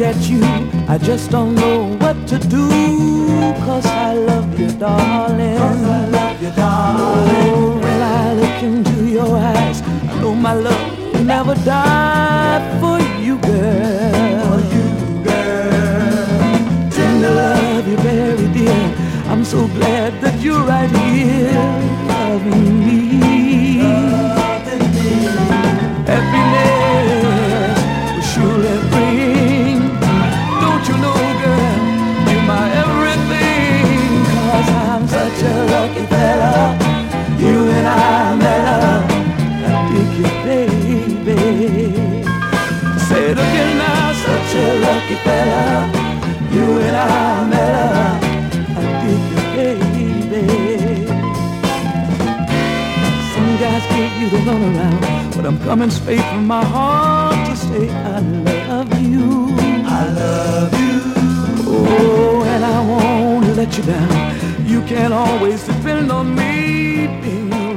at you, I just don't know what to do. 'Cause I love you, darling. 'Cause I love you, darling. Oh, when I look into your eyes, I know my love will never die for you, girl. For you, girl. Tender love you, very dear. I'm so glad that you're right here, loving me. Happiness will surely bring. Don't you know, girl, you're my everything. 'Cause I'm such a lucky fella. You and I met up. I dig you, baby. Say it again now, such a lucky fella. You and I met up. I dig you, baby. Some guys give you the runaround, but I'm coming straight from my heart to say I love you. I love you. Oh, and I won't let you down. You can always depend on me being